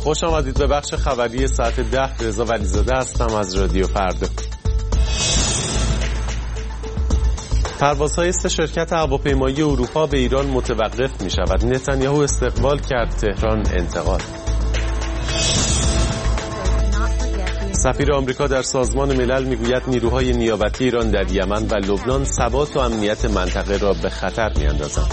خوش آمدید به بخش خبری ساعت 10. رضا ولیزاده هستم از رادیو فردا. پروازهای 3 شرکت هواپیمایی اروپا به ایران متوقف می شود. نتانیاهو استقبال کرد، تهران انتقاد. سفیر آمریکا در سازمان ملل میگوید نیروهای نیابتی ایران در یمن و لبنان ثبات و امنیت منطقه را به خطر می‌اندازند.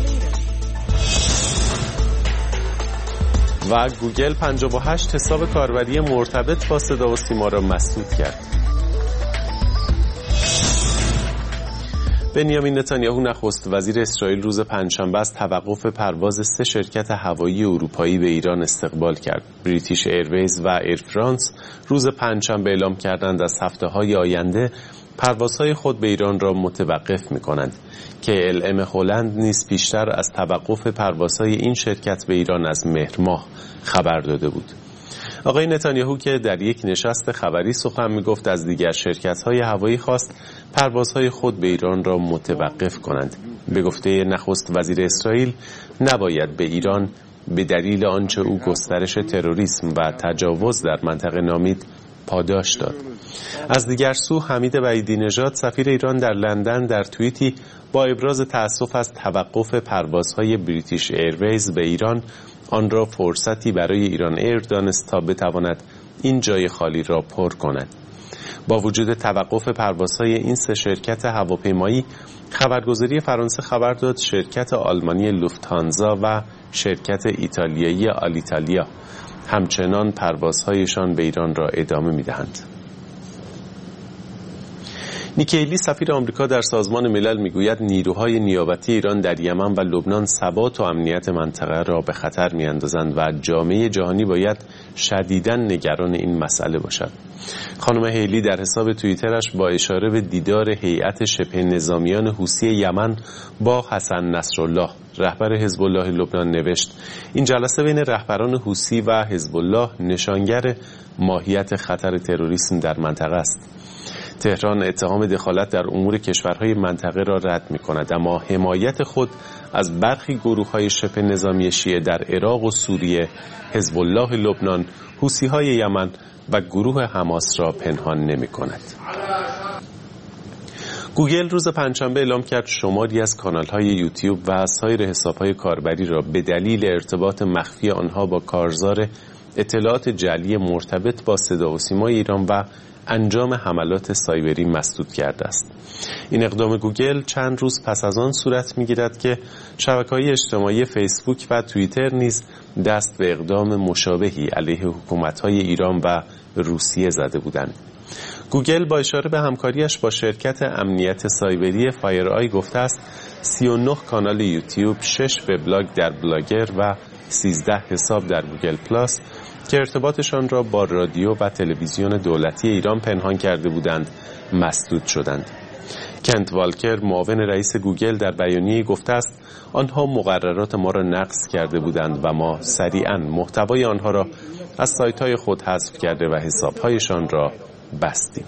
و گوگل 58 حساب کاربری مرتبط با صدا و سیما را مسدود کرد. بنیامین نتانیاهو نخست وزیر اسرائیل روز پنجشنبه از توقف پرواز 3 شرکت هوایی اروپایی به ایران استقبال کرد. بریتیش ایرویز و ایر فرانس روز پنجشنبه اعلام کردند از هفته‌های آینده پروازهای خود به ایران را متوقف می‌کنند. KLM هلند نیز پیشتر از توقف پروازهای این شرکت به ایران از مهر ماه خبر داده بود. آقای نتانیاهو که در یک نشست خبری سخن می‌گفت از دیگر شرکت‌های هوایی خواست پروازهای خود به ایران را متوقف کنند. به گفته نخست وزیر اسرائیل نباید به ایران به دلیل آنچه او گسترش تروریسم و تجاوز در منطقه نامید پاداش داد. از دیگر سو حمید وحیدی نژاد سفیر ایران در لندن در توییتی با ابراز تأسف از توقف پروازهای بریتیش ایرویز به ایران آن را فرصتی برای ایران ایر دانست تا بتواند این جای خالی را پر کند. با وجود توقف پروازهای این 3 شرکت هواپیمایی، خبرگزاری فرانسه خبر داد شرکت آلمانی لوفت‌هانزا و شرکت ایتالیایی آلیتالیا همچنان پروازهایشان به ایران را ادامه می‌دهند. نیکی هیلی سفیر آمریکا در سازمان ملل میگوید نیروهای نیابتی ایران در یمن و لبنان ثبات و امنیت منطقه را به خطر میاندازند و جامعه جهانی باید شدیداً نگران این مسئله باشد. خانم هیلی در حساب توییترش با اشاره به دیدار هیئت شبه نظامیان حوثی یمن با حسن نصرالله رهبر حزب الله لبنان نوشت این جلسه بین رهبران حوثی و حزب الله نشانگر ماهیت خطر تروریسم در منطقه است. تهران اتهام دخالت در امور کشورهای منطقه را رد می‌کند، اما حمایت خود از برخی گروه‌های شبه نظامی شیعه در عراق و سوریه، حزب الله لبنان، حوثی‌های یمن و گروه حماس را پنهان نمی‌کند. گوگل روز پنجشنبه اعلام کرد شماری از کانال‌های یوتیوب و سایر حساب‌های کاربری را به دلیل ارتباط مخفی آنها با کارزار اطلاعات جعلی مرتبط با صدا و سیمای ایران و انجام حملات سایبری مسدود کرده است. این اقدام گوگل چند روز پس از آن صورت می‌گیرد که شبکه‌های اجتماعی فیسبوک و توییتر نیز دست به اقدام مشابهی علیه حکومت‌های ایران و روسیه زده بودند. گوگل با اشاره به همکاریش با شرکت امنیت سایبری فایر آی گفته است 39 کانال یوتیوب، 6 وبلاگ در بلاگر و 13 حساب در گوگل پلاس که ارتباطشان را با رادیو و تلویزیون دولتی ایران پنهان کرده بودند مسدود شدند. کنت والکر معاون رئیس گوگل در بیانیه‌ای گفته است آنها مقررات ما را نقض کرده بودند و ما سریعاً محتوای آنها را از سایت‌های خود حذف کرده و حساب‌هایشان را بستیم.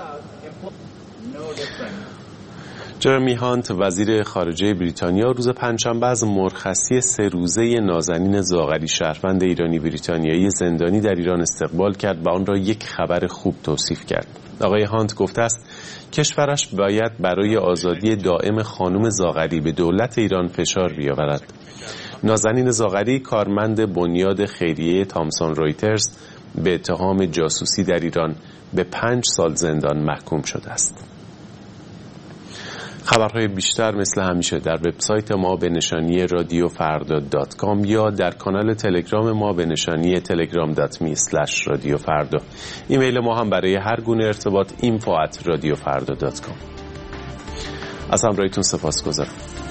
جرمی هانت وزیر خارجه بریتانیا روز پنجشنبه از مرخصی 3 روزه نازنین زاغری شهروند ایرانی بریتانیایی زندانی در ایران استقبال کرد و آن را یک خبر خوب توصیف کرد. آقای هانت گفته است کشورش باید برای آزادی دائم خانم زاغری به دولت ایران فشار بیاورد. نازنین زاغری کارمند بنیاد خیریه تامسون رویترز به اتهام جاسوسی در ایران به 5 سال زندان محکوم شده است. خبرهای بیشتر مثل همیشه در وبسایت ما به نشانی radiofarda.com یا در کانال تلگرام ما به نشانی telegram.me/radiofarda. ایمیل ما هم برای هر گونه ارتباط info@radiofarda.com. از همراهیتون سپاسگزارم.